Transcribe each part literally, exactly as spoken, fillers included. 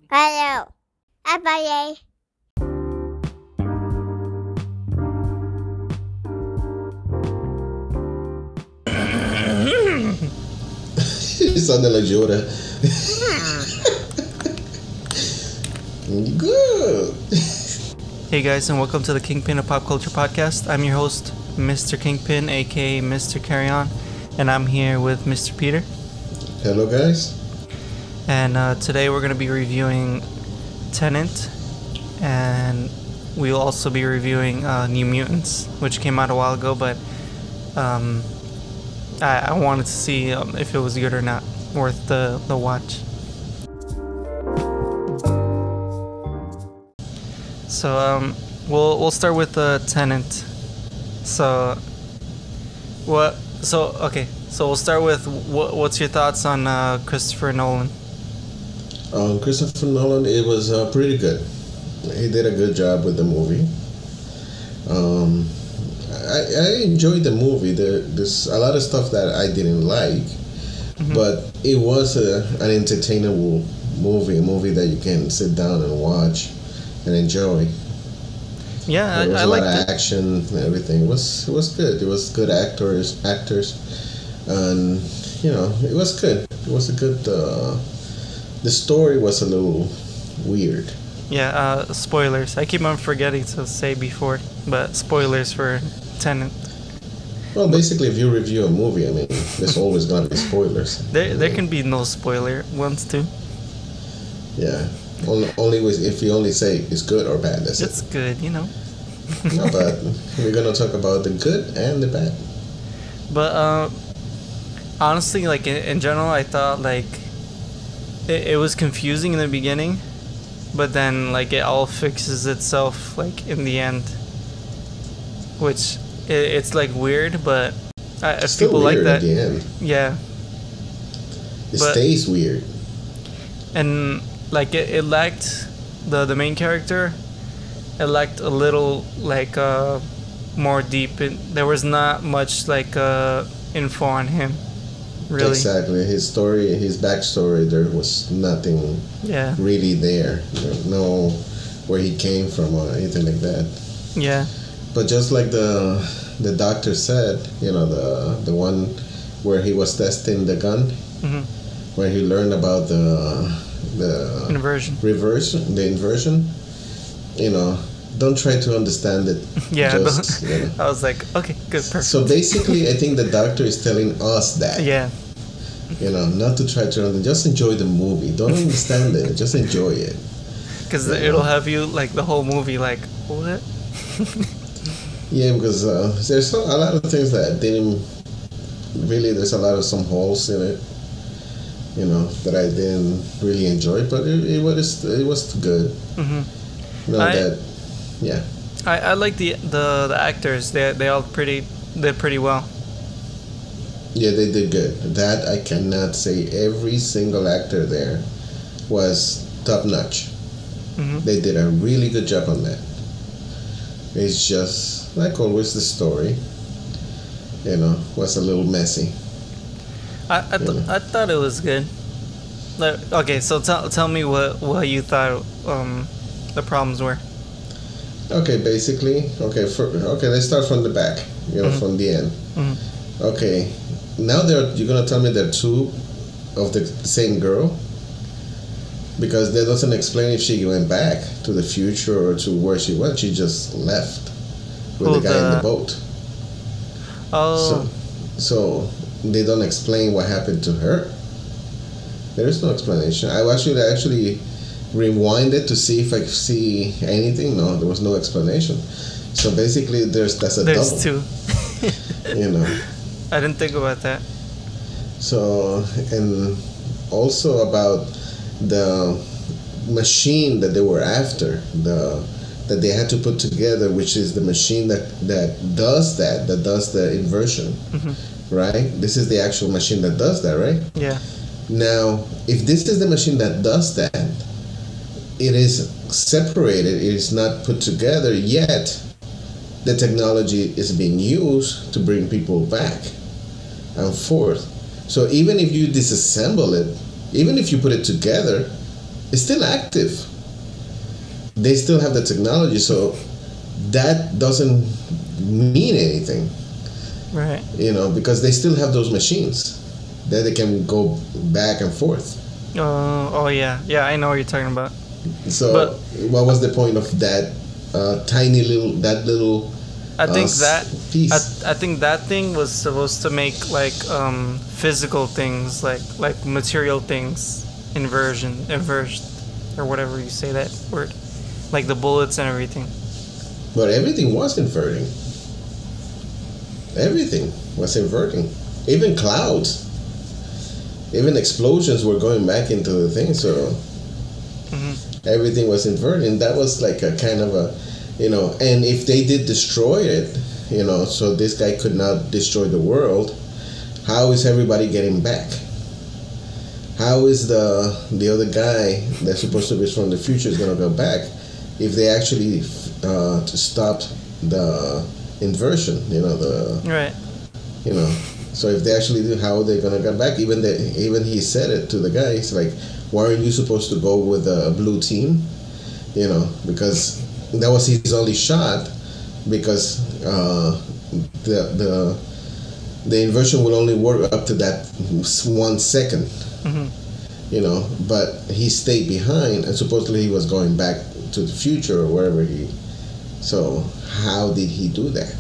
Hello. Bye. You sounded like Yoda. Good. Hey guys, and welcome to the Kingpin of Pop Culture Podcast. I'm your host, Mister Kingpin, aka Mister Carry On, and I'm here with Mister Peter. Hello, guys. And uh, today we're going to be reviewing Tenet, and we'll also be reviewing uh, New Mutants, which came out a while ago, but um, I, I wanted to see um, if it was good or not, worth the, the watch. So um, we'll we'll start with uh, Tenet. So what? So okay. So we'll start with what, what's your thoughts on uh, Christopher Nolan? Um, Christopher Nolan, it was uh, pretty good. He did a good job with the movie. Um, I, I enjoyed the movie. There, there's a lot of stuff that I didn't like, mm-hmm. but it was a, an entertainable movie, a movie that you can sit down and watch and enjoy. Yeah, there was I, I a lot liked of action and everything. It was it was good. It was good actors, actors, and you know it was good. It was a good. Uh, the story was a little weird. Yeah, uh, spoilers. I keep on forgetting to say before, but spoilers for Tenet. Well, basically, if you review a movie, I mean, there's always gonna be spoilers. There, there can be no spoiler ones too. Yeah. Only, only with, if you only say it's good or bad. That's it's it. good, you know. No, but we're gonna talk about the good and the bad. But uh, honestly, like in, in general, I thought like it, it was confusing in the beginning, but then like it all fixes itself like in the end, which it, it's like weird, but uh, if Still people weird like that, at the end. yeah, it but, stays weird. And like it, it lacked the the main character. It lacked a little like uh more deep. In, there was not much like uh info on him. Really. Exactly. His story, his backstory, there was nothing yeah. really there. No, where he came from or anything like that. Yeah. But just like the the doctor said, you know, the the one where he was testing the gun, mm-hmm. where he learned about the the inversion, reversion, the inversion. You know, don't try to understand it. Yeah. Just, you know. I was like, okay, good, perfect. So basically, I think the doctor is telling us that. Yeah. You know, not to try to understand. Just enjoy the movie. Don't understand it. Just enjoy it. Because it'll have you like the whole movie like what? Yeah, because uh, there's a lot of things that didn't really. There's a lot of some holes in it. You know that I didn't really enjoy, but it, it was it was good. Mm-hmm. You know I, that, yeah. I, I like the the the actors. They they all pretty did pretty well. Yeah, they did good. That I cannot say. Every single actor there was top notch. Mm-hmm. They did a really good job on that. It's just like always the story. You know, was a little messy. I I, th- I thought it was good. Like, okay, so tell tell me what what you thought um the problems were. Okay, basically, okay, for, okay, let's start from the back. You know, mm-hmm. from the end. Mm-hmm. Okay, now there you're gonna tell me there are two of the same girl, because that doesn't explain if she went back to the future or to where she went. She just left with oh, the guy the... in the boat. Oh. So, so they don't explain what happened to her. There is no explanation. I actually actually rewinded to see if I could see anything. No, there was no explanation. So basically, there's that's a there's double. two. You know. I didn't think about that. So, and also about the machine that they were after, the that they had to put together, which is the machine that, that does that, that does the inversion, mm-hmm. right? This is the actual machine that does that, right? Yeah. Now, if this is the machine that does that, it is separated, it is not put together yet. The technology is being used to bring people back and forth. So even if you disassemble it, even if you put it together, is still active. They still have the technology, so that doesn't mean anything. Right. You know, because they still have those machines that they can go back and forth. Uh, oh yeah, yeah. I know what you're talking about. So, But- what was the point of that uh, tiny little that little? I think uh, that piece. I, I think that thing was supposed to make like um, physical things, like like material things, inversion, inversion, or whatever you say that word, like the bullets and everything. But everything was inverting. Everything was inverting. Even clouds, even explosions were going back into the thing. So Mm-hmm. everything was inverting. That was like a kind of a, you know. And if they did destroy it, you know, so this guy could not destroy the world. How is everybody getting back? How is the the other guy that's supposed to be from the future is gonna go back if they actually uh, stopped the inversion? You know the Right. you know. So if they actually do, how are they gonna get back? Even the even he said it to the guy. He's like, "Why aren't you supposed to go with a blue team?" You know, because that was his only shot. Because uh, the the the inversion will only work up to that one second. Mm-hmm. You know, but he stayed behind, and supposedly he was going back to the future or wherever he. So how did he do that?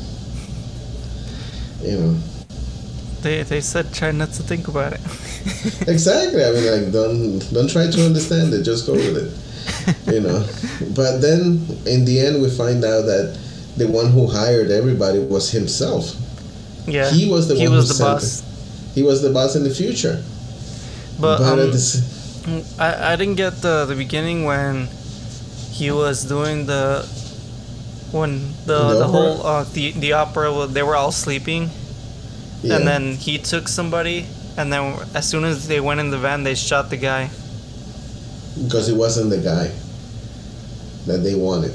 You know. They they said try not to think about it. Exactly. I mean, like, don't don't try to understand it. Just go with it. You know. But then, in the end, we find out that the one who hired everybody was himself. Yeah. He was the he one was who the sent boss. it. He was the boss in the future. But, But um, at the s- I I didn't get the the beginning when he was doing the when the The the, opera? whole uh, the the opera wa- they were all sleeping. yeah. And then he took somebody, and then as soon as they went in the van, they shot the guy. because he wasn't the guy that they wanted.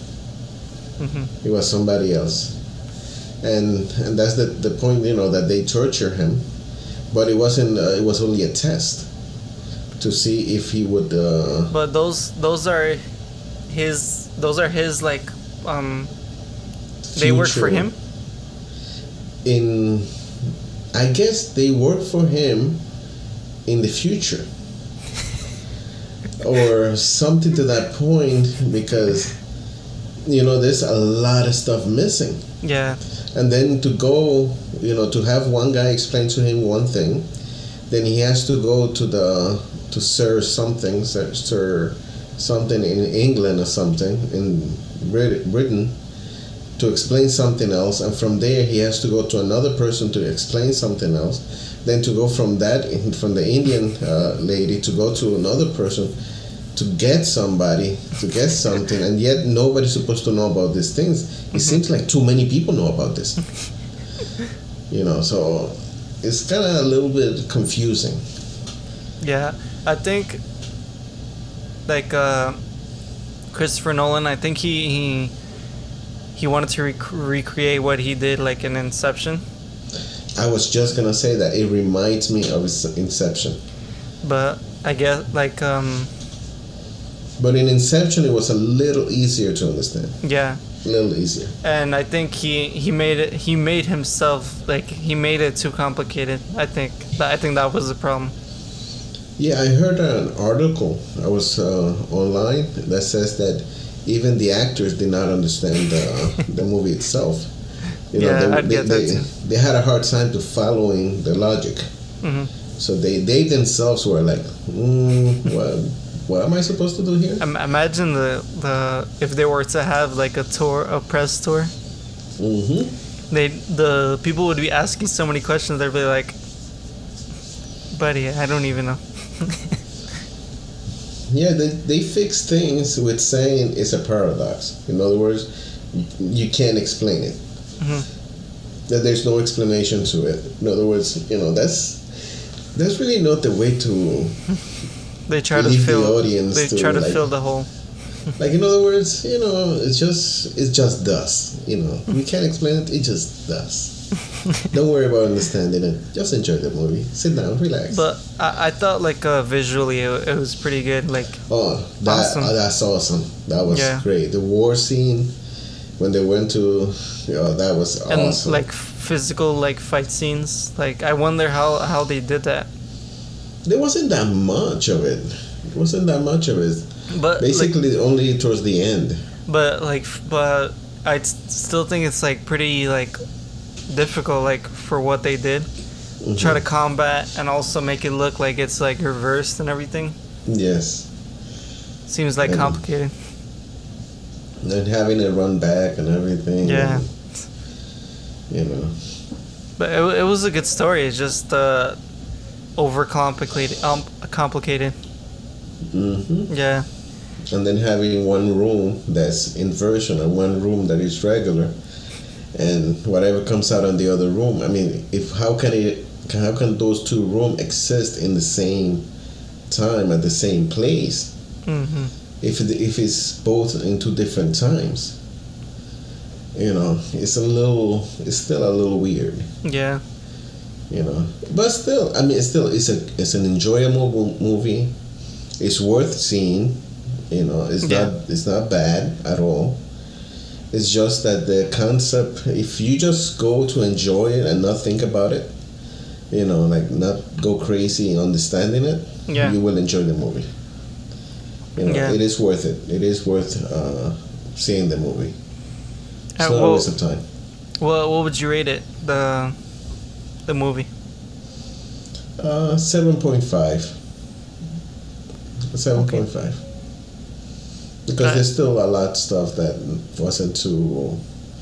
Hmm. He was somebody else. And and that's the, the point, you know, that they torture him. But it wasn't. Uh, it was only a test to see if he would. Uh, But those those are his those are his like um. They work for future- him. In, I guess they work for him in the future, or something to that point, because you know there's a lot of stuff missing. Yeah. And then to go, you know, to have one guy explain to him one thing, then he has to go to the to Sir something, Sir, Sir something in England or something in Brit- Britain to explain something else, and from there he has to go to another person to explain something else. Then to go from that from the Indian uh, lady to go to another person to get somebody to get something, and yet nobody's supposed to know about these things. It seems like too many people know about this. You know, so it's kind of a little bit confusing. Yeah, I think like uh, Christopher Nolan. I think he he he wanted to rec- recreate what he did like in Inception, I was just gonna say that it reminds me of Inception, but I guess like um but in Inception it was a little easier to understand, yeah, a little easier. and I think he he made it he made himself like he made it too complicated. I think I think that was the problem. Yeah, I heard an article. I was uh, online that says that even the actors did not understand the, the movie itself. You know, Yeah, they, I'd they, get that they, too. they had a hard time to following the logic. Hmm. So they, they themselves were like, mm, what, what am I supposed to do here? Um, imagine the the if they were to have like a tour, a press tour. Mm-hmm. They the people would be asking so many questions. They'd be like, "Buddy, I don't even know." Yeah, they, they fix things with saying it's a paradox. In other words, you can't explain it. Hmm. That there's no explanation to it. In other words, you know, that's that's really not the way to They try to leave the fill. audience They to, try to like- fill the hole. like. In other words, you know, it's just it's just dust. You know, we can't explain it. It just does. Don't worry about understanding it. Just enjoy the movie. Sit down, relax. But I, I thought like uh, visually it, it was pretty good. Like oh, that awesome. oh, that's awesome. That was Yeah. great. The war scene when they went to, oh, that was and awesome. like physical like fight scenes. Like I wonder how how they did that. There wasn't that much of it. It wasn't that much of it. But like, Basically, only towards the end. but like but I still think it's like pretty like difficult like for what they did. Mhm. Try to combat and also make it look like it's like reversed and everything. Yes. Seems like And- complicated. And having it run back and everything. Yeah. and, you know. But it, it was a good story. It's just uh, over complicated. Um, complicated. hmm Yeah. And then having one room that's inversion and one room that is regular, and whatever comes out on the other room. I mean, if how can it? How can those two rooms exist in the same time at the same place? hmm If it, if it's both in two different times, you know, it's a little. It's still a little weird. Yeah. You know, but still, I mean, it's still it's a it's an enjoyable mo- movie. It's worth seeing. You know, it's Yeah. not it's not bad at all. It's just that the concept, if you just go to enjoy it and not think about it, you know, like not go crazy in understanding it, Yeah. you will enjoy the movie. You know, Yeah. it is worth it. It is worth uh, seeing the movie. It's Uh, not a well- waste of time. Well, what would you rate it? The the movie. Uh, seven point five. Seven point five. Because Uh, there's still a lot of stuff that wasn't too.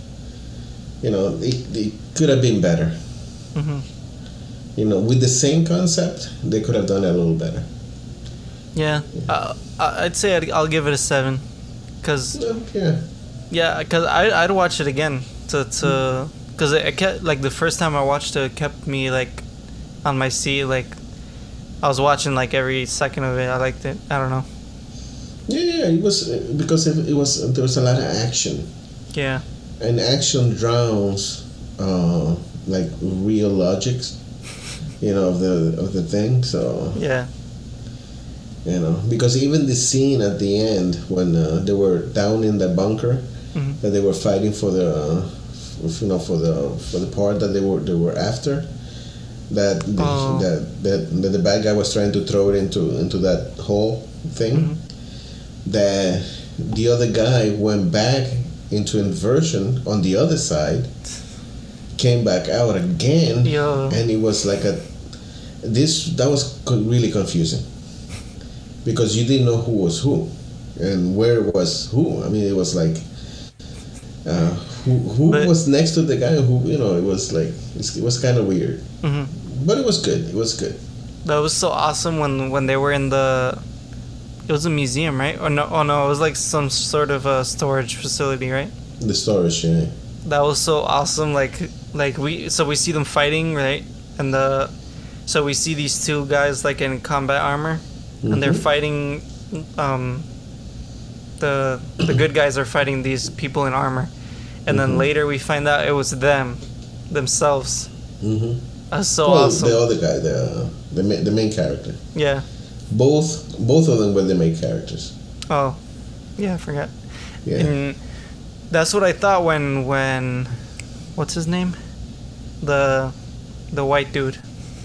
You know, it, it could have been better. hmm You know, with the same concept, they could have done it a little better. Yeah. Uh, I- I'd say I'd, I'll give it a seven, cause No, yeah. yeah, cause I I'd watch it again to to cause it, it kept like the first time I watched it, it kept me like on my seat, like I was watching like every second of it. I liked it. I don't know. Yeah, yeah, it was because it, it was there was a lot of action, Yeah. and action drowns uh, like real logics, you know, of the of the thing. So Yeah. you know, because even the scene at the end when uh, they were down in the bunker, hmm that they were fighting for the, uh, f- you know, for the for the part that they were they were after, that the, Oh. that, that that the bad guy was trying to throw it into into that hole thing. hmm That the other guy went back into inversion on the other side, came back out again, Yo. and it was like a this that was co- really confusing because you didn't know who was who and where was who. I mean, it was like uh, who who But- was next to the guy who, you know, it was like it's, it was kind of weird, hmm but it was good. It was good. That was so awesome when when they were in the. It was a museum, right? Or no? Oh no, it was like some sort of a storage facility, right? The storage, yeah. That was so awesome. Like like we so we see them fighting, right? And the so we see these two guys like in combat armor, and they're Mhm. fighting. Um, the the good guys are fighting these people in armor, and then Mhm. later we find out it was them, themselves. Mm-hmm. That's so well, awesome. the other guy, the the ma- the main character. Yeah. Both both of them were the main characters. Oh, yeah, I forgot. Yeah. And that's what I thought when when what's his name? The the white dude.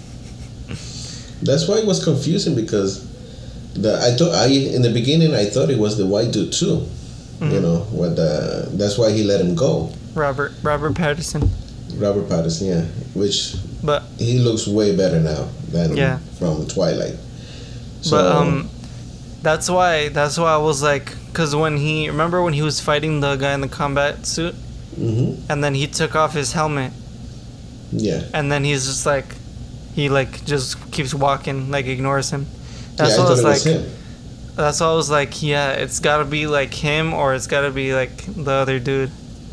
That's why it was confusing because the I thought I in the beginning I thought it was the white dude too. You Mhm. know what? The, that's why he let him go, Robert Robert Patterson. Robert Pattinson. Yeah, which But he looks way better now than Yeah. from Twilight. So, but um that's why that's why I was like cuz when he remember when he was fighting the guy in the combat suit hmm and then he took off his helmet yeah, and then he's just like he like just keeps walking like ignores him. That's yeah, I what I thought was it was like him. that's why I was like yeah, it's got to be like him or it's got to be like the other dude.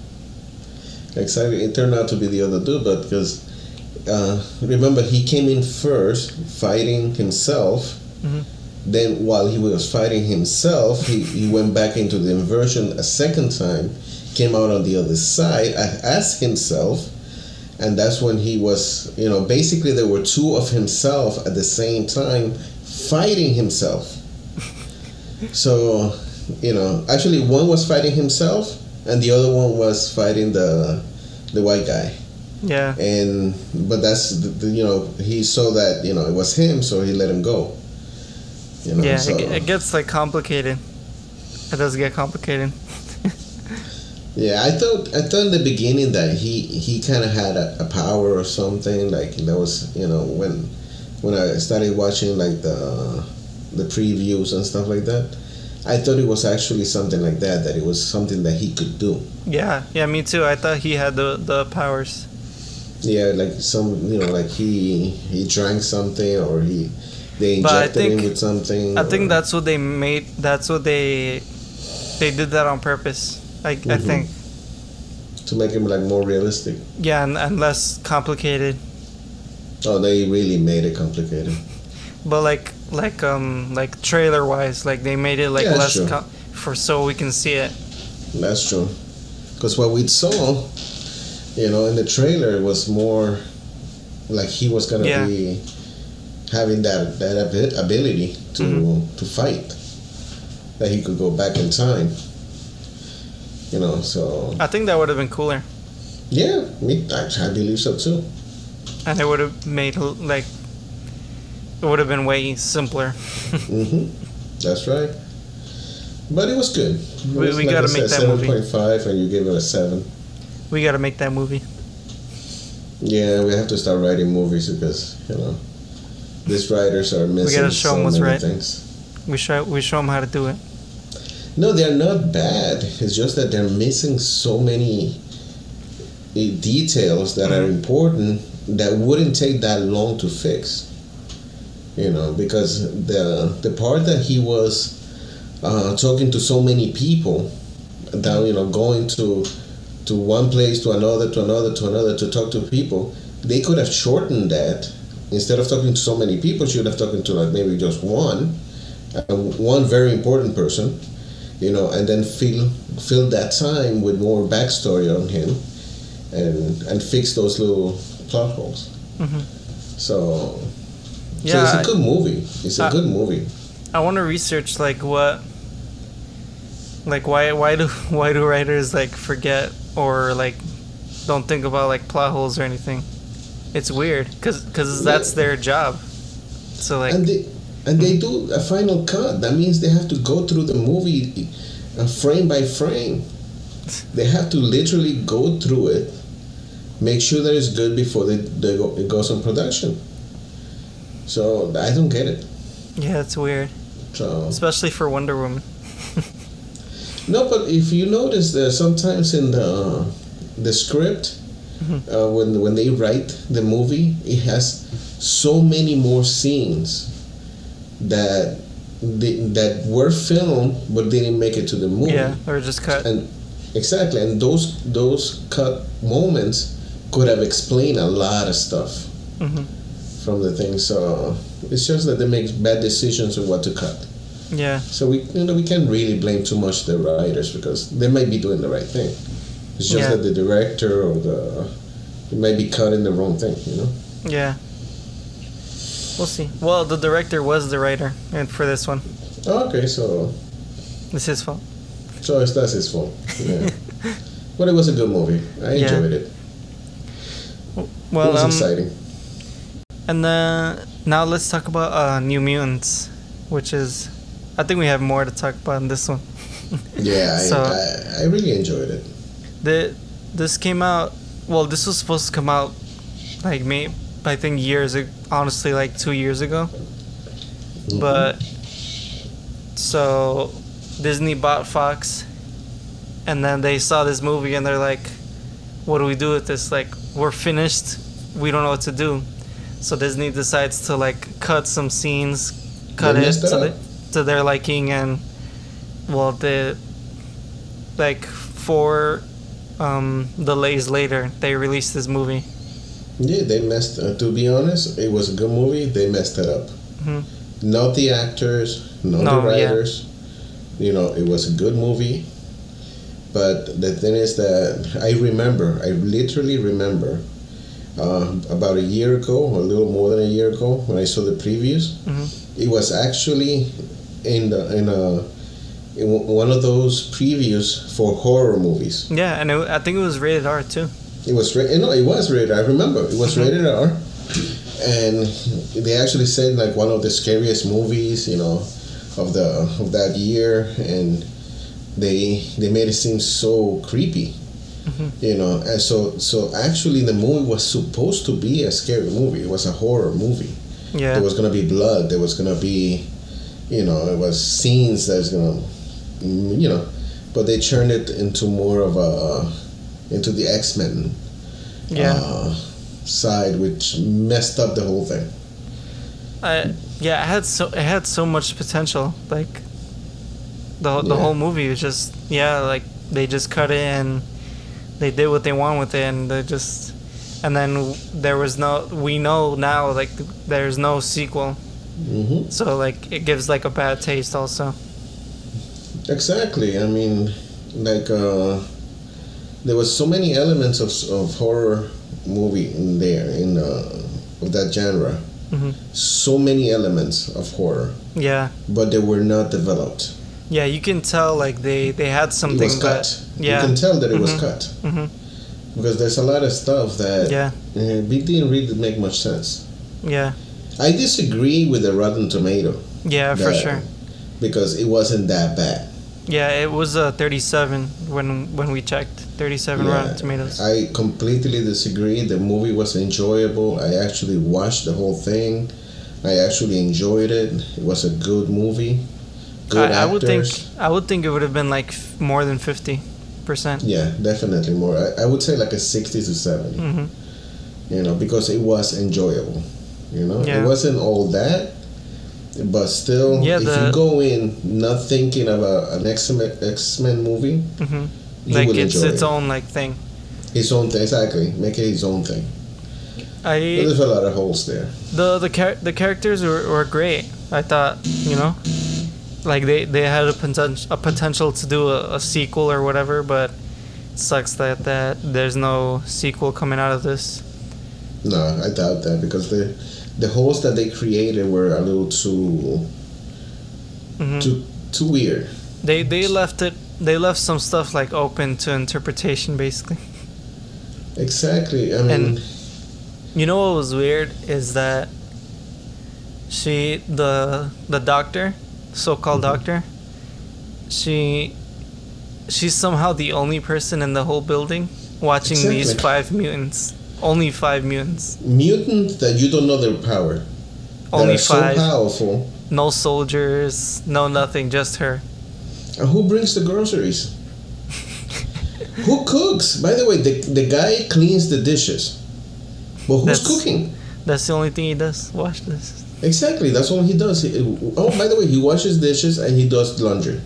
Exactly, it turned out to be the other dude, but because uh, remember he came in first fighting himself. Mhm. Then while he was fighting himself, he, he went back into the inversion a second time, came out on the other side a- as himself, and that's when he was, you know, basically there were two of himself at the same time fighting himself. So, you know, actually one was fighting himself, and the other one was fighting the the white guy. Yeah. And but that's the, the, you know, he saw that, you know, it was him, so he let him go. You know, yeah, so. it, it gets like complicated. It does get complicated. Yeah, I thought I thought in the beginning that he he kind of had a, a power or something, like that was, you know, when when I started watching like the the previews and stuff like that, I thought it was actually something like that, that it was something that he could do. Yeah, yeah, me too. I thought he had the the powers. Yeah, like some, you know, like he he drank something, or he they But I injected think- him with something. I think or- that's what they made. That's what they they did that on purpose. Like I Mhm. think. to make him like more realistic. Yeah, and, and less complicated. Oh, they really made it complicated. But like like um like trailer wise, like they made it like Yeah, less sure. com- for so we can see it. That's true. Because what we saw, you know, in the trailer was more like he was gonna Yeah. be having that that abi- ability to Mhm. to fight, that he could go back in time. You know, so I think that would have been cooler, yeah, me, I, I believe so too. and it would have made l- like it would have been way simpler. hmm That's right. But it was good. It We- was, we like gotta I make said, that movie. seven point five, and you gave it a seven. We got to make that movie. Yeah, we have to start writing movies because, you know, these writers are missing gotta show so 'em what's many right. things. We show we show them how to do it. No, they're not bad. It's just that they're missing so many eh, details that are Mhm. important that wouldn't take that long to fix. You know, because the the part that he was uh, talking to so many people, that, you know, going to to one place to another to another to another to talk to people, they could have shortened that. Instead of talking to so many people, she would have talking to like maybe just one, uh, one very important person, you know, and then fill fill that time with more backstory on him, and and fix those little plot holes. Mhm. So, Yeah, so I- it's a good movie. It's a I- good movie. I want to research like what, like why why do why do writers like forget or like don't think about like plot holes or anything? It's weird because that's Yeah. their job. So like and they and they do a final cut. That means they have to go through the movie uh, frame by frame. They have to literally go through it, make sure that it's good before they, they go, it goes on production. So I don't get it. yeah, it's weird, So especially for Wonder Woman. no, but if you notice, that sometimes in the the script, uh, when when they write the movie, it has so many more scenes that they, that were filmed but didn't make it to the movie. Yeah, or just cut. And exactly, and those those cut moments could have explained a lot of stuff hmm from the thing. So it's just that they make bad decisions on what to cut. Yeah, So we, you know, we can't really blame too much the writers because they might be doing the right thing. It's just Yeah. that the director or the it might be cutting the wrong thing, you know. yeah. We'll see. Well, the director was the writer, and for this one, Oh, okay, so it's his fault. so it's that's his fault. Yeah. But it was a good movie. I Yeah. enjoyed it. It Well, was um, exciting. and then now let's talk about uh, New Mutants, which is, I think we have more to talk about in this one. Yeah, I, so- I I really enjoyed it. The this came out. Well, this was supposed to come out like me. I think years. ag- Honestly, like two years ago. Mhm. But so Disney bought Fox, and then they saw this movie and they're like, "What do we do with this? Like, we're finished. We don't know what to do." So Disney decides to like cut some scenes, cut They it messed it to, the, up. to their liking, and well, the like four um, delays later, they released this movie. Yeah, they messed. Uh, to be honest, it was a good movie. They messed it up. Mhm. Not the actors, not No, the yeah. writers. You know, it was a good movie. But the thing is that I remember, I literally remember uh, about a year ago, a little more than a year ago, when I saw the previews. Mm-hmm. It was actually in the in a in one of those previews for horror movies. Yeah, and it, I think it was rated R too. It was ra- no, it was rated. I remember it was Mm-hmm. rated R, and they actually said like one of the scariest movies, you know, of the of that year, and they they made it seem so creepy. Mm-hmm. You know, and so so actually the movie was supposed to be a scary movie. It was a horror movie. Yeah. There was gonna be blood. There was gonna be, you know, it was scenes that's gonna, you know, but they turned it into more of a, into the X-Men Yeah. uh, side, which messed up the whole thing. I yeah, it had so it had so much potential. Like the the Yeah. whole movie was just yeah, like they just cut it and they did what they want with it, and they just and then there was no we know now like there's no sequel, hmm so like it gives like a bad taste also. Exactly. I mean, like uh, there was so many elements of of horror movie in there in uh, of that genre. Hmm. So many elements of horror, Yeah, but they were not developed. yeah, you can tell like they they had It something. was cut. But, yeah. You can tell that it was Mhm. cut Hmm. because there's a lot of stuff that Yeah, uh, it didn't really make much sense. yeah, I disagree with the Rotten Tomato yeah, for that- sure. because it wasn't that bad. Yeah, it was uh, thirty-seven when when we checked. thirty-seven Yeah, Rotten Tomatoes. I completely disagree. The movie was enjoyable. I actually watched the whole thing. I actually enjoyed it. It was a good movie. Good I, I would think actors. I would think it would have been like f- more than fifty percent. Yeah, definitely more. I, I would say like a sixty to seventy. Hmm. You know, because it was enjoyable. You know, Yeah. it wasn't all that, but still, Yeah, if the- you go in not thinking of a, an X-Men, X-Men movie, Hmm. you Like will it's enjoy its it. own like thing. His own thing, exactly. Make it his own thing. But I there's a lot of holes there. the the char- the characters were, were great. I thought you know, like they, they had a potential a potential to do a, a sequel or whatever, but it sucks that that there's no sequel coming out of this. No, I doubt that because the the holes that they created were a little too Hmm. too too weird. They they left it. They left some stuff like open to interpretation, basically. Exactly. I mean, And- You know what was weird is that she the the doctor, so-called Mhm. doctor, she she's somehow the only person in the whole building watching these Exactly. five mutants. Only five mutants. mutants that you don't know their power. Only that are five. so powerful. No soldiers, no nothing, just her. And who brings the groceries? Who cooks? By the way, the, the guy cleans the dishes. But who's That's- cooking? That's the only thing he does. Watch this. Exactly, that's all he does. He, oh, by the way, he washes dishes and he does laundry.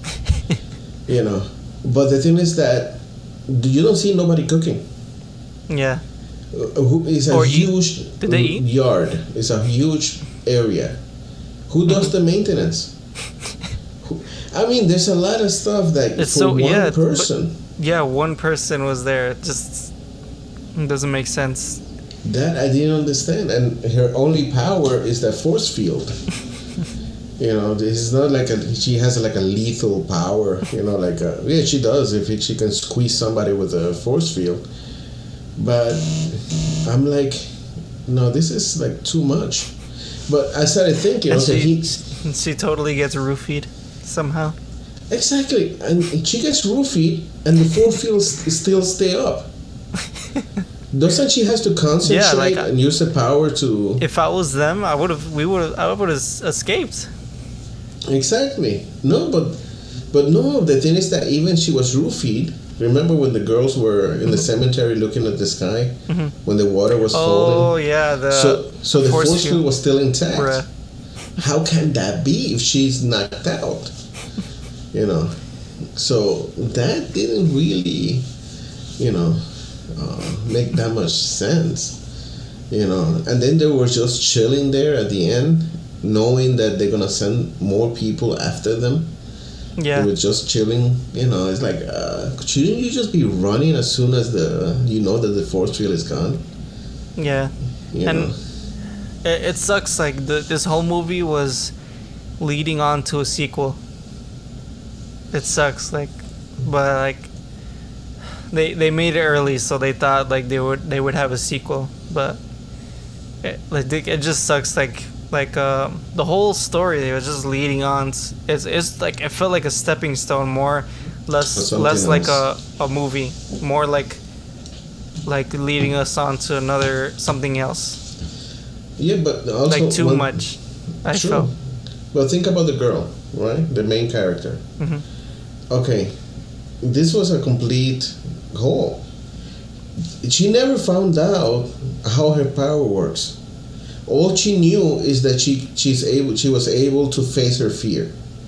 You know, but the thing is that you don't see nobody cooking. Yeah. Uh, who is a Or eat. huge Did they eat? yard? It's a huge area. Who does Mm-hmm. the maintenance? Who, I mean, there's a lot of stuff that It's for so- one yeah, but- person. Yeah, one person was there. It just it doesn't make sense. That I didn't understand, and her only power is that force field. You know, it's not like a she has like a lethal power. You know, like a, yeah, she does if it, she can squeeze somebody with a force field. But I'm like, no, this is like too much. But I started thinking, And okay, she, he, she totally gets roofied somehow. exactly, and she gets roofied, and the force fields still stay up. Doesn't she has to concentrate Yeah, like, and use the power to? If I was them, I would have. We would have. I would have escaped. Exactly. No, but but no. The thing is that even she was roofied. Remember when the girls were in the cemetery looking at the sky Mhm. when the water was Oh falling? yeah, the so so the force force field. field was still intact. Bruh. How can that be if she's knocked out? You know. So that didn't really, you know, uh, make that much sense. You know, and then they were just chilling there at the end, knowing that they're gonna send more people after them. Yeah. They were just chilling. You know, it's like, uh, shouldn't you just be running as soon as the you know that the force field is gone? Yeah. You And know? it, it sucks. Like the, this whole movie was leading on to a sequel. It sucks. Like, but like they they made it early, so they thought like they would they would have a sequel. But it, like they, it just sucks. Like like um, the whole story they was just leading on. t- It's it's like it felt like a stepping stone, more less something less like a, else. a movie, more like like leading us on to another something else. Yeah, but also Like too one- much. I True. felt. But think about the girl, right? The main character. Mhm. Okay, this was a complete hole. She never found out how her power works. All she knew is that she she's able she was able to face her fear,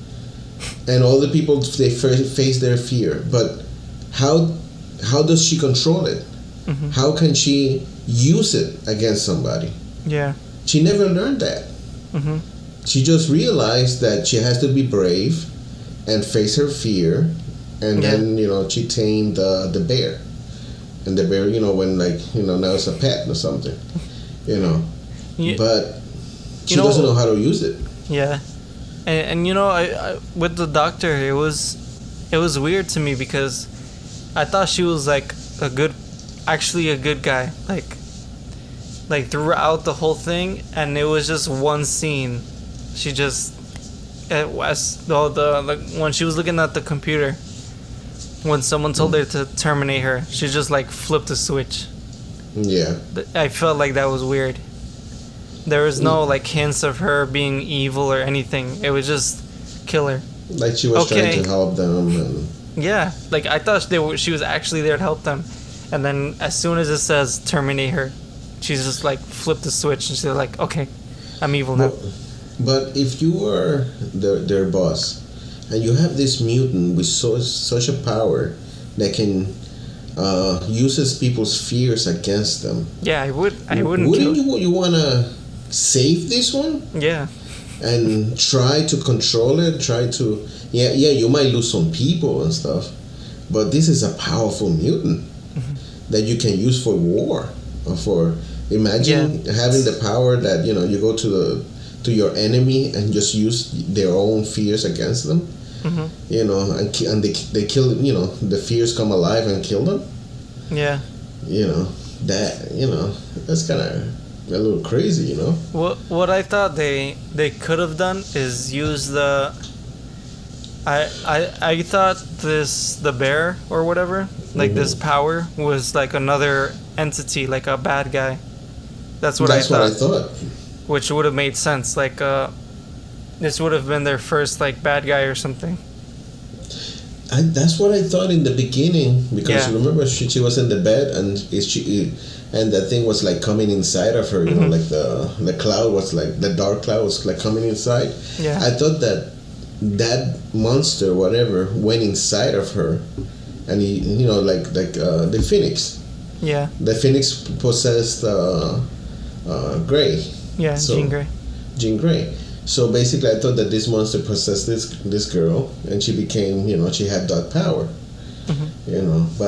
and all the people they fa- face their fear. But how how does she control it? Mhm. How can she use it against somebody? Yeah. She never learned that. Mhm. She just realized that she has to be brave and face her fear, and Yeah. then you know she tamed the the bear, and the bear you know when like you know now it's a pet or something, you know, Ye- but she You know- doesn't know how to use it. Yeah, and, and you know, I, I with the doctor, it was it was weird to me because I thought she was like a good, actually a good guy, like like throughout the whole thing, and it was just one scene. She just it was the the like when she was looking at the computer, when someone told her to terminate her, she just like flipped a switch. Yeah, Th- I felt like that was weird. There was no like hints of her being evil or anything. It was just kill her. like she was Okay. trying to help them, and Yeah, like I thought they were, she was actually there to help them, and then as soon as it says terminate her, she's just like flipped the switch and she's like, okay, I'm evil now. But, but if you are the, their boss, and you have this mutant with so such a power that can uh, uses people's fears against them, Yeah, I would. I wouldn't wouldn't kill. you you wanna save this one Yeah, and try to control it? Try to yeah yeah you might lose some people and stuff, but this is a powerful mutant that you can use for war or for imagine having the power that you know you go to the to your enemy and just use their own fears against them. Mhm. You know, and, ki- and they, they kill, you know, the fears come alive and kill them. yeah. You know, that, you know, that's kind of a little crazy, you know? What what I thought they they could have done is use the. I I I thought this the bear or whatever, like this power was like another entity, like a bad guy. That's what that's I what thought. I thought. Which would have made sense. Like, uh, this would have been their first like bad guy or something. I, that's what I thought in the beginning because Yeah. remember she, she was in the bed and is she and that thing was like coming inside of her, you know, Mhm. like the the cloud was like the dark cloud was like coming inside. Yeah. I thought that that monster, whatever, went inside of her, and he, you know, like like uh, the phoenix. Yeah. The phoenix possessed uh, uh, Gray, Yeah. So- Jean Grey. Jean Grey. So basically, I thought that this monster possessed this this girl, and she became, you know, she had that power. Mhm. You know, but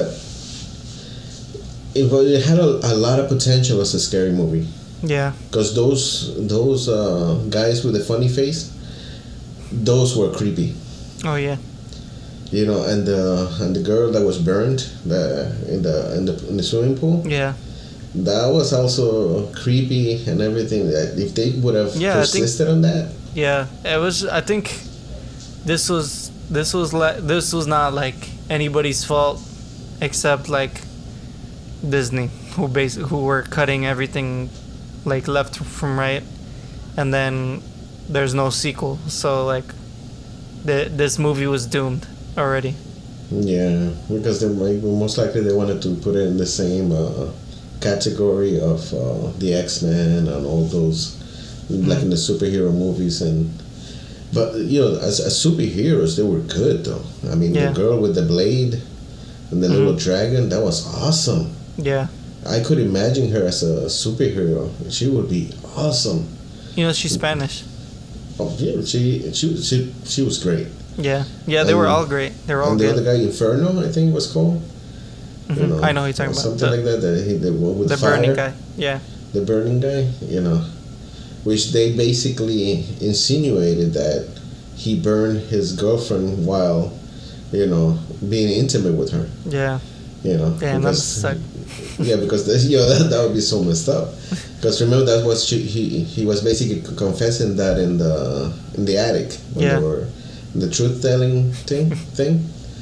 it, wa- it had a, a lot of potential as a scary movie Yeah. because those those uh, guys with the funny face, those were creepy. Oh yeah. You know, and the and the girl that was burned the, in the in the in the swimming pool. Yeah. That was also creepy and everything. That if they would have Yeah, I think- persisted on that, Yeah. It was. I think this was this was like this was not like anybody's fault, except like Disney, who bas- who were cutting everything like left from right, and then there's no sequel. So like, the this movie was doomed already. yeah, because they might, most likely they wanted to put it in the same uh, category of uh, the X-Men and all those, like in the superhero movies. And but you know, as, as superheroes, they were good though. I mean, Yeah. the girl with the blade and the little dragon, that was awesome. Yeah. I could imagine her as a superhero. She would be awesome. You know, she's Spanish. Oh yeah, she she she she was great. Yeah. Yeah, they were And- all great. They were all and the other good. guy, Inferno, I think it was called. Mm-hmm. You know, I know who you're talking or about. something The, like that. That he the one with the fire, burning guy. Yeah. the burning guy. You know, which they basically insinuated that he burned his girlfriend while, you know, being intimate with her. Yeah. You know. Damn, that because, must suck. Yeah, because this, you know, that, that would be so messed up. Because remember that was she, he he was basically confessing that in the in the attic when Yeah. they were the truth telling thing thing.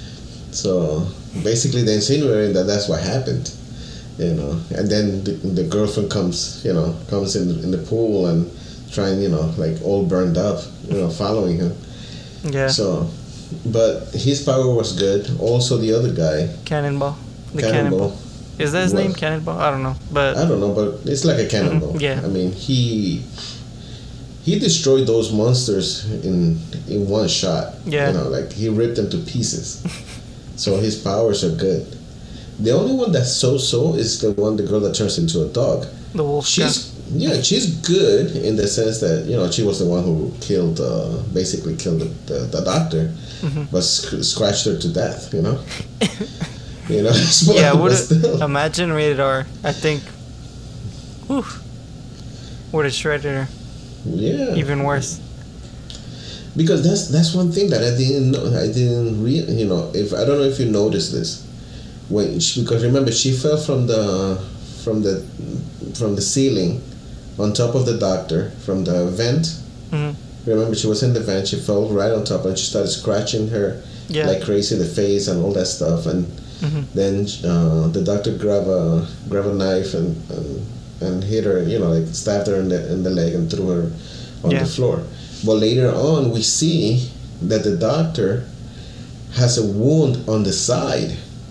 So basically, they insinuated that that's what happened, you know. And then the, the girlfriend comes, you know, comes in in the pool and trying, you know, like all burned up, you know, following him. Yeah. So, but his power was good. Also, the other guy, Cannonball. The Cannonball. Cannonball. Is that his was- name? Cannonball? I don't know. But I don't know, but it's like a cannonball. Mhm, yeah. I mean, he he destroyed those monsters in in one shot. Yeah. You know, like he ripped them to pieces. So his powers are good. The only one that's so-so is the one, the girl that turns into a dog. the wolf. She's yeah, she's good in the sense that, you know, she was the one who killed, uh, basically killed the, the, the doctor, Mm-hmm. but sc- scratched her to death. You know. You know. But- Yeah, but would still. imagine rated R. I think. Whew. Would have shredded her. Yeah. Even worse. Because that's that's one thing that I didn't know. I didn't re you know, if I don't know if you noticed this, when she, because remember she fell from the from the from the ceiling on top of the doctor from the vent. Hmm. Remember, she was in the vent. She fell right on top and she started scratching her Yeah. like crazy, the face and all that stuff. And Mhm. then uh, the doctor grabbed a grabbed a knife and, and and hit her. You know, like stabbed her in the in the leg and threw her on Yeah. the floor. But later on, we see that the doctor has a wound on the side.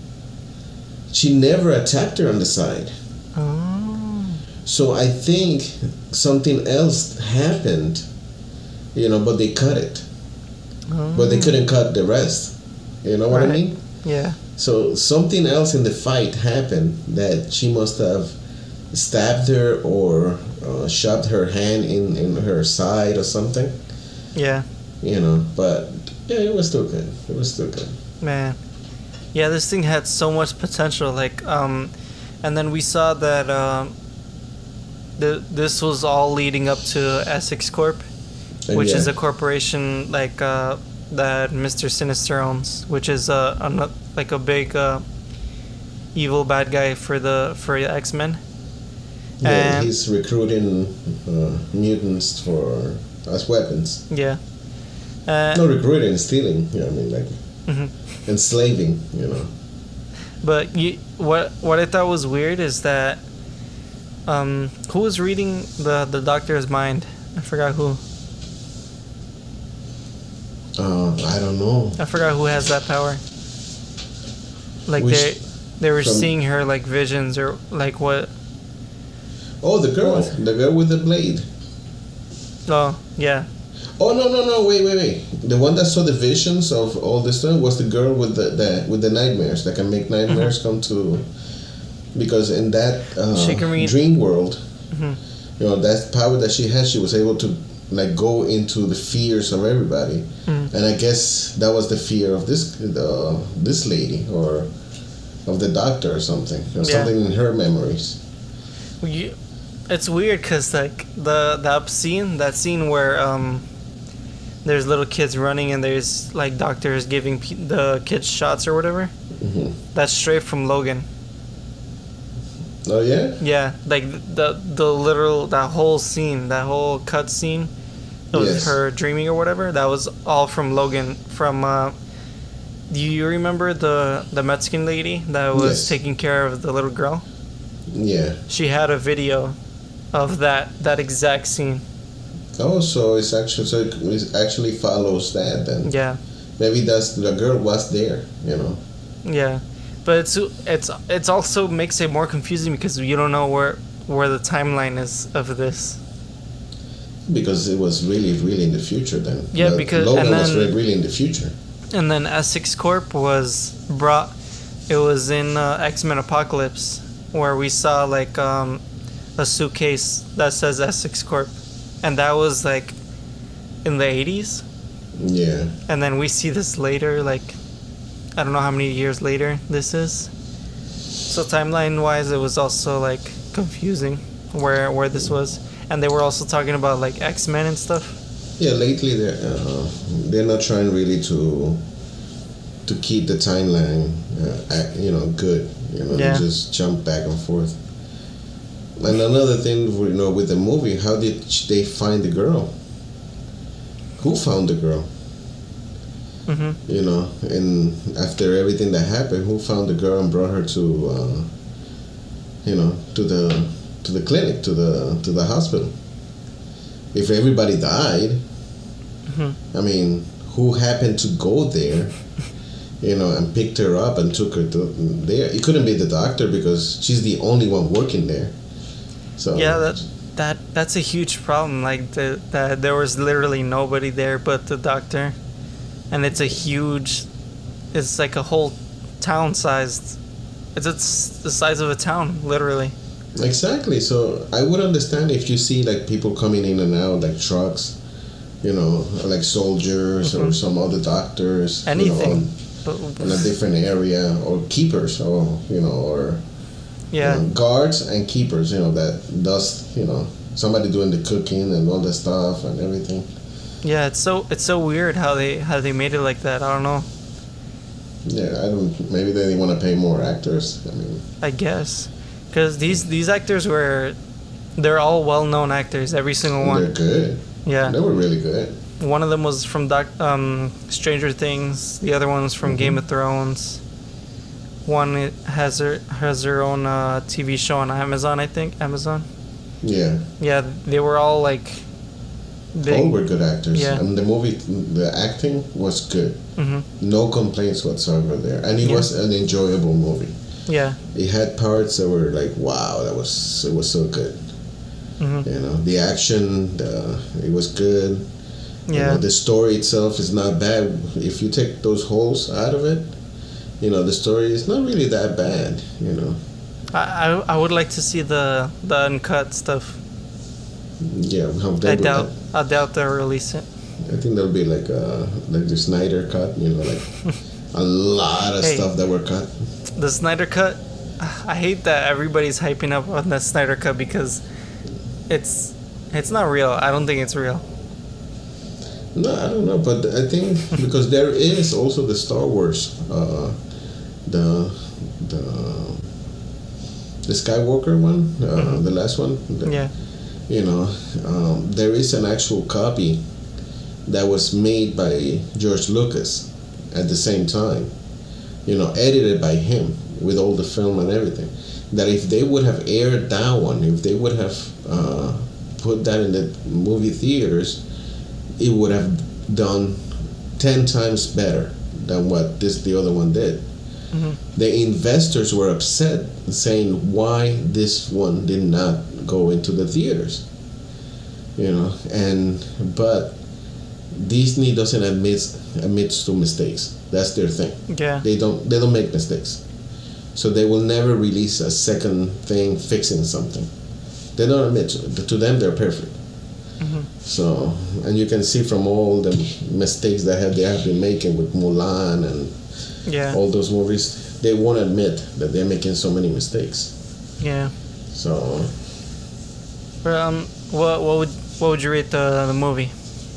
She never attacked her on the side. Oh. So I think something else happened, you know, but they cut it. But they couldn't cut the rest. You know what I Right. mean? Yeah. So something else in the fight happened that she must have stabbed her or uh, shoved her hand in, in her side or something. Yeah. You know, but yeah, it was still good. It was still good. Man. Yeah, this thing had so much potential. Like, um, and then we saw that um, the this was all leading up to Essex Corp, And which yeah, is a corporation like uh, that Mister Sinister owns, which is uh, a, like a big uh, evil bad guy for the for the X-Men. yeah, and- he's recruiting uh, mutants for as weapons. Yeah. Uh, Not recruiting, stealing. You know, I mean, like mhm. enslaving. You know. But you, what what I thought was weird is that um, who was reading the the doctor's mind? I forgot who. Uh, I don't know. I forgot who has that power. Like Which- they they were from- seeing her like visions or like what? Oh, the girl, What? the girl with the blade. Oh yeah, Oh no no no! Wait wait wait! The one that saw the visions of all this stuff was the girl with the, the with the nightmares that can make nightmares come to. Because in that uh, She can read- dream world, Mhm. you know, that power that she has, she was able to like go into the fears of everybody, Mhm. and I guess that was the fear of this uh, this lady or of the doctor or something, or Yeah. something in her memories. you, it's weird because like the the up scene, that scene where um. There's little kids running and there's like doctors giving pe- the kids shots or whatever. Hmm. That's straight from Logan. Oh yeah. Yeah, like the the literal that whole scene, that whole cut scene of Yes. her dreaming or whatever. That was all from Logan. From uh, do you remember the the Mexican lady that was Yes. taking care of the little girl? Yeah. She had a video of that that exact scene. Oh, so it's actually so it actually follows that then. Yeah, Maybe that's the girl was there, you know. yeah, but it's it's it's also makes it more confusing because you don't know where where the timeline is of this. Because it was really, really in the future then. Yeah, The- because- Logan and was then- really, really in the future. And then Essex Corp was brought. It was in uh, X-Men Apocalypse where we saw like um, a suitcase that says Essex Corp, and that was like in the eighties. Yeah. And then we see this later, like I don't know how many years later this is. So timeline wise, it was also like confusing where where this was, and they were also talking about like X Men and stuff. Yeah, lately they're uh, they're not trying really to to keep the timeline, uh, act, you know, good. You know, Yeah. they just jump back and forth. And another thing, you know, with the movie, how did they find the girl? Who found the girl? Hmm. You know, and after everything that happened, who found the girl and brought her to, uh, you know, to the to the clinic, to the to the hospital? If everybody died, Hmm. I mean, who happened to go there, you know, and picked her up and took her to there? It couldn't be the doctor because she's the only one working there. So Yeah, that that that's a huge problem. Like the, that there was literally nobody there but the doctor, and it's a huge. It's like a whole town sized. It's, it's the size of a town, literally. exactly. So I would understand if you see like people coming in and out, like trucks, you know, like soldiers or Mhm. some other doctors, Anything. you know, in a different area, or keepers, or you know, or Yeah. you know, guards and keepers, you know, that does, you know, somebody doing the cooking and all that stuff and everything. Yeah, it's so it's so weird how they how they made it like that. I don't know. Yeah, I don't. Maybe they want to pay more actors. I mean, I guess because these these actors were, they're all well known actors. Every single they're one. good. Yeah. They were really good. One of them was from Doc, um, Stranger Things. The other one's from Mhm. Game of Thrones. One i- has her has her own uh, T V show on Amazon. I think Amazon. Yeah, Yeah, they were all like. Big. all were good actors. Yeah. I mean, the movie, the acting was good. Hmm. No complaints whatsoever there, and it Yeah. was an enjoyable movie. Yeah. It had parts that were like, wow, that was it was so good. Hmm. You know, the action, the, it was good. You Yeah. know, the story itself is not bad. If you take those holes out of it, you know, the story is not really that bad. You know, I, I I would like to see the the uncut stuff. yeah. How they I would- doubt I doubt they'll release it. I think there'll be like uh like the Snyder cut. You know, like a lot of Hey. stuff that were cut. The Snyder Cut. I hate that everybody's hyping up on the Snyder Cut because it's it's not real. I don't think it's real. No, I don't know, but I think because there is also the Star Wars, uh, the the the Skywalker one, uh, Mhm. the last one. The- Yeah. You know, um, there is an actual copy that was made by George Lucas at the same time. You know, edited by him with all the film and everything. That if they would have aired that one, if they would have uh, put that in the movie theaters, it would have done ten times better than what this the other one did. Hmm. The investors were upset, saying why this one did not go into the theaters. You know, and but Disney doesn't admit admits to mistakes. That's their thing. Yeah. They don't they don't make mistakes. So they will never release a second thing fixing something. They don't admit to it. To them, they're perfect. Hmm. So, and you can see from all the mistakes that have, they have been making with Mulan and Yeah. all those movies, they won't admit that they're making so many mistakes. Yeah. So, But, um, what what would what would you rate the the movie?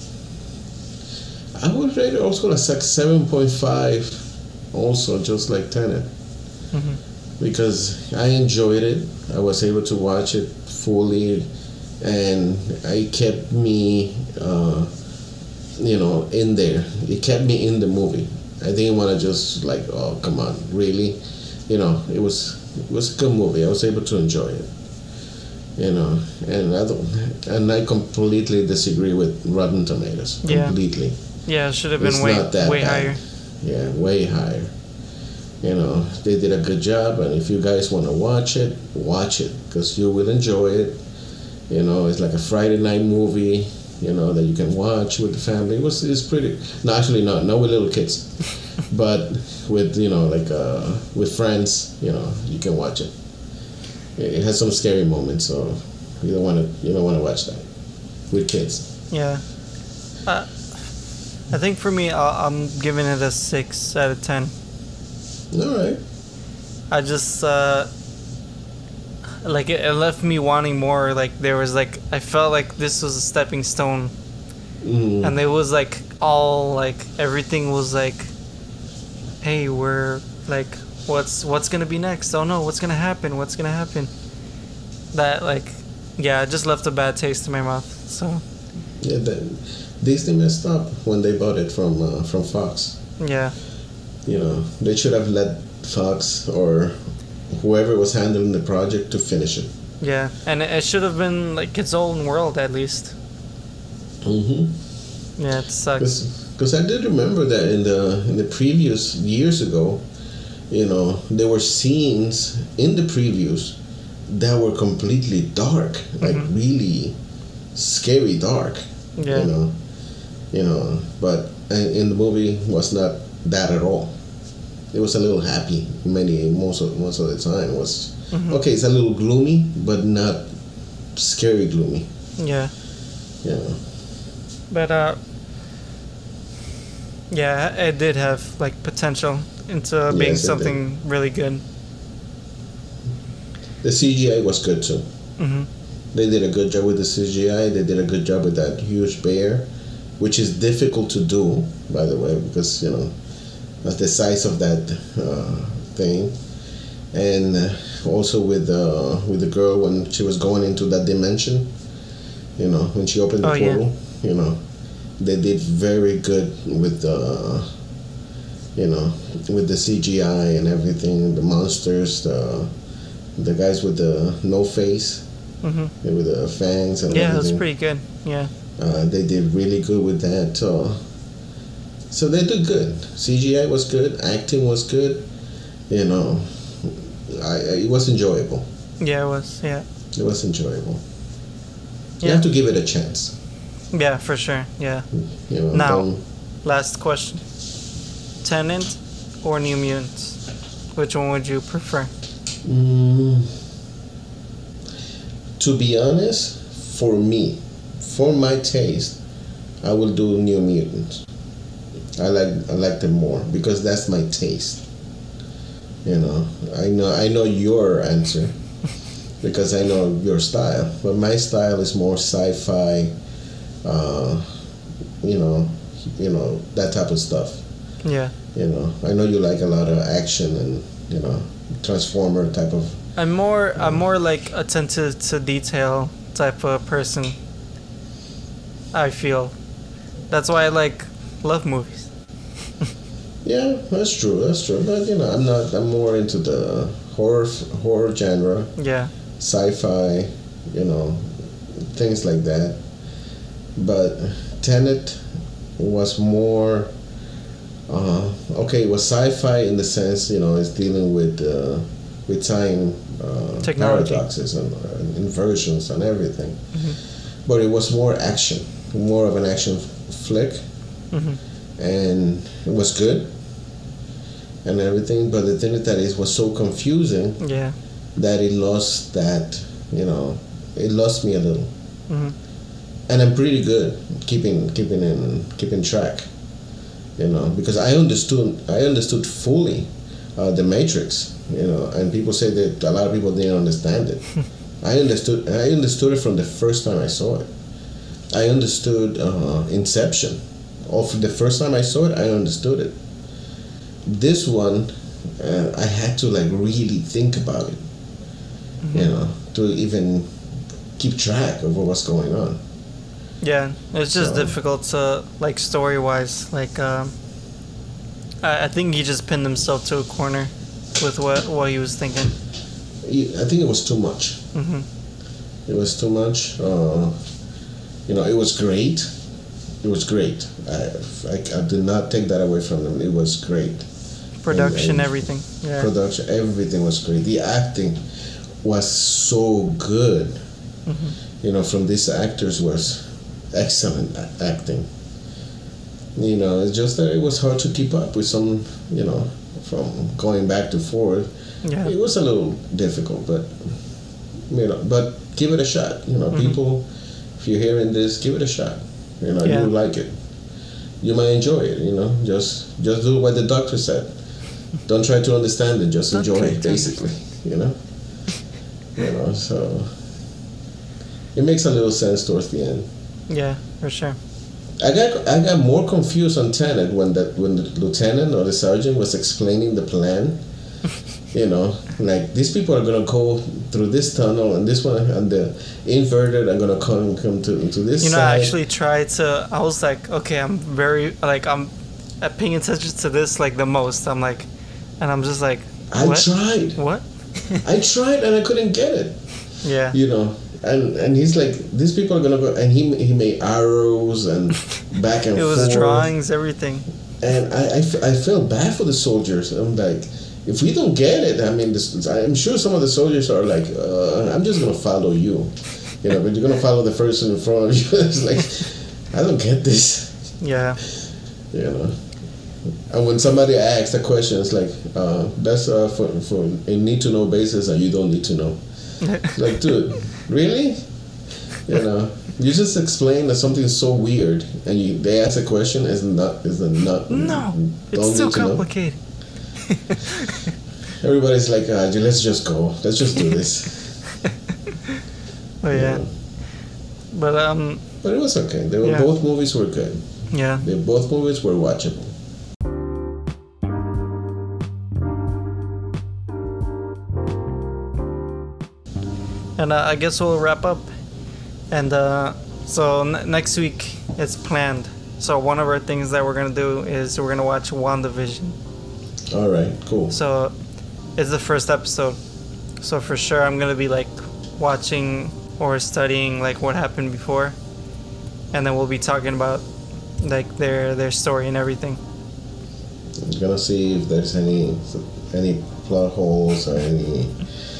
I would rate it also like seven point five, also just like Tenet, Hmm. because I enjoyed it. I was able to watch it fully, and it kept me, uh, you know, in there. It kept me in the movie. I didn't want to just like, oh, come on, really? You know, it was it was a good movie. I was able to enjoy it. You know, and I don't, and I completely disagree with Rotten Tomatoes. Yeah. Completely. Yeah, it should have been It's way not that way bad. higher. Yeah, way higher. You know, they did a good job, and if you guys want to watch it, watch it because you will enjoy it. You know, it's like a Friday night movie. You know that you can watch with the family. It was it's pretty. No, actually, not not with little kids, but with you know like uh, with friends. You know, you can watch it. It it has some scary moments, so you don't want to you don't want to watch that with kids. Yeah. Uh, I think for me, I'll, I'm giving it a six out of ten. All right. I just uh, like it, it left me wanting more. Like there was like I felt like this was a stepping stone, Mm. and it was like all like everything was like, hey, we're like, what's what's gonna be next? Oh no, what's gonna happen? What's gonna happen? That like, yeah, it just left a bad taste in my mouth. So Yeah, the, Disney messed up when they bought it from uh, from Fox. yeah, You know, they should have let Fox or whoever was handling the project to finish it. yeah, and it, it should have been like its own world at least. Mm-hmm. Yeah, it sucks. Because I did remember that in the in the previous years ago, you know, there were scenes in the previews that were completely dark, like Mhm. really scary dark. Yeah. You know, you know, but uh, in the movie was not that at all. It was a little happy. Many most of most of the time it was Mhm. okay. It's a little gloomy, but not scary gloomy. Yeah, You know. but uh, yeah, it did have like potential into being Yes, it something really good. The C G I was good too. Hmm. They did a good job with the C G I. They did a good job with that huge bear, which is difficult to do, by the way, because you know that's the size of that uh, thing. And uh, also with uh, with the girl when she was going into that dimension, you know, when she opened the Oh, yeah. portal, you know, they did very good with the, you know, with the C G I and everything. The monsters, the the guys with the no face. Hmm. With the fangs and Yeah, it was everything. pretty good. Yeah, Uh, they did really good with that. Uh, so they did good. C G I was good. Acting was good. You know, I, I it was enjoyable. yeah, it was. Yeah, It was enjoyable. You Yeah. have to give it a chance. yeah, for sure. Yeah. You know. Now. don't- Last question: Tenant or New Mutants? Which one would you prefer? Mm, to be honest, for me, for my taste, I will do New Mutants. I like I like them more because that's my taste. You know, I know I know your answer because I know your style, but my style is more sci-fi. Uh, you know, you know that type of stuff. Yeah, You know, I know you like a lot of action and you know Transformer type of. I'm more I'm more like attentive to detail type of person. I feel. That's why I like love movies. Yeah, that's true. That's true. But you know, I'm not. I'm more into the horror horror genre, Yeah. sci-fi, you know, things like that. But Tenet was more. Uh, okay, it was sci-fi in the sense, you know, it's dealing with uh, with time uh, Technology. paradoxes and uh, inversions and everything. Mhm. But it was more action, more of an action f- flick, Hmm. and it was good and everything. But the thing is that it was so confusing Yeah. that it lost that, you know, it lost me a little. Hmm. And I'm pretty good keeping keeping in keeping track, you know, because I understood I understood fully uh, the Matrix, you know, and people say that a lot of people didn't understand it. I understood I understood it from the first time I saw it. I understood uh, Inception. Of the first time I saw it, I understood it. This one, uh, I had to like really think about it, you know, to even keep track of what was going on. Yeah, it's just So- difficult to like story wise. Like, um, I, I think he just pinned himself to a corner with what what he was thinking. I think it was too much. Hmm. It was too much. Uh, you know, it was great. It was great. I, I, I did not take that away from them. It was great. Production, And- and everything. Yeah. Production, everything was great. The acting was so good. Hmm. You know, from these actors was excellent a- acting. You know, it's just that it was hard to keep up with some, you know, from going back to forth. Yeah. It was a little difficult, but you know, but give it a shot. You know, Mhm. people, if you're hearing this, give it a shot. You know, Yeah. you like it. You might enjoy it. You know, just just do what the doctor said. Don't try to understand it. Just Don't enjoy try it, to basically. You know. You know. So it makes a little sense towards the end. Yeah, for sure. I got I got more confused on Tenet when that when the lieutenant or the sergeant was explaining the plan. You know, like these people are gonna go through this tunnel and this one and the inverted are gonna come come to to this. You know, side. I actually tried to. I was like, okay, I'm very like I'm uh, paying attention to this like the most. I'm like, and I'm just like, what? I tried. What? I tried and I couldn't get it. Yeah. You know, and and he's like, these people are gonna go, and he he made arrows and back and It forth. was drawings, everything. And I, I, f- I felt bad for the soldiers. I'm like, if we don't get it, I mean, this, I'm sure some of the soldiers are like, uh, I'm just gonna follow you, you know, but you're gonna follow the person in front of you. It's like, I don't get this, Yeah. you know. And when somebody asks a question, it's like, uh, that's uh, for for a need to know basis, and you don't need to know. It's like, dude, really? You know, you just explain that something so weird, and you they ask a question is not is a not No, it's don't too need to know. complicated. Everybody's like, uh, let's just go. Let's just do this. Oh yeah. Yeah. But um, But it was okay. They were Yeah. both movies were good. yeah. They both movies were watchable. And uh, I guess we'll wrap up. And uh, so n- next week it's planned. So one of our things that we're gonna do is we're gonna watch WandaVision. All right, cool. So it's the first episode. So for sure I'm gonna be like watching or studying like what happened before, and then we'll be talking about like their their story and everything. I'm gonna see if there's any any plot holes or any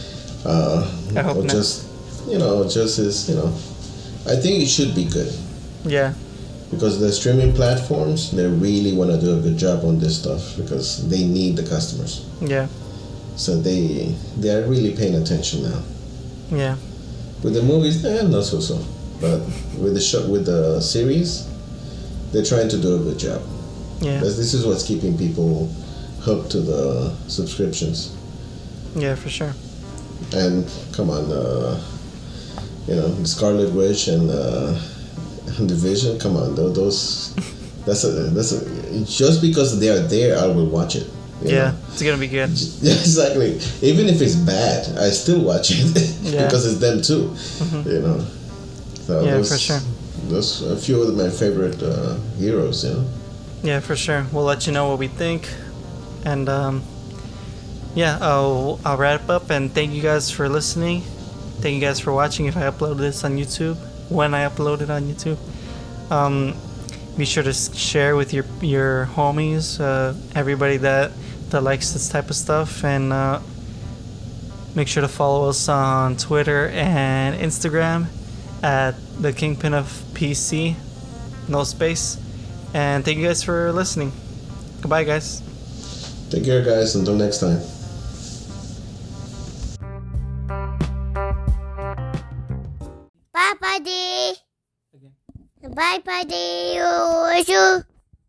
uh, I hope or not. just you know just is you know. I think it should be good. Yeah. Because the streaming platforms, they really want to do a good job on this stuff because they need the customers. Yeah. So they they are really paying attention now. Yeah. With the movies, eh, not so so. But with the show, with the series, they're trying to do a good job. Yeah. Because this is what's keeping people hooked to the subscriptions. Yeah, for sure. And come on, uh, you know, Scarlet Witch and uh, Division. Come on, tho- those. That's a that's a. Just because they are there, I will watch it. you Yeah, know? it's gonna be good. Yeah, exactly. Even if it's bad, I still watch it Yeah. because it's them too. Mhm. You know. So Yeah, those, for sure. Those a few of my favorite uh, heroes. You know. Yeah, for sure. We'll let you know what we think. And um, yeah, I'll, I'll wrap up and thank you guys for listening. Thank you guys for watching if I upload this on YouTube, when I upload it on YouTube. Um, be sure to s- share with your your homies, uh, everybody that, that likes this type of stuff. And uh, make sure to follow us on Twitter and Instagram at the Kingpin of P C, no space. And thank you guys for listening. Goodbye, guys. Take care, guys. Until next time. Bye, buddy. Bye, buddy. You.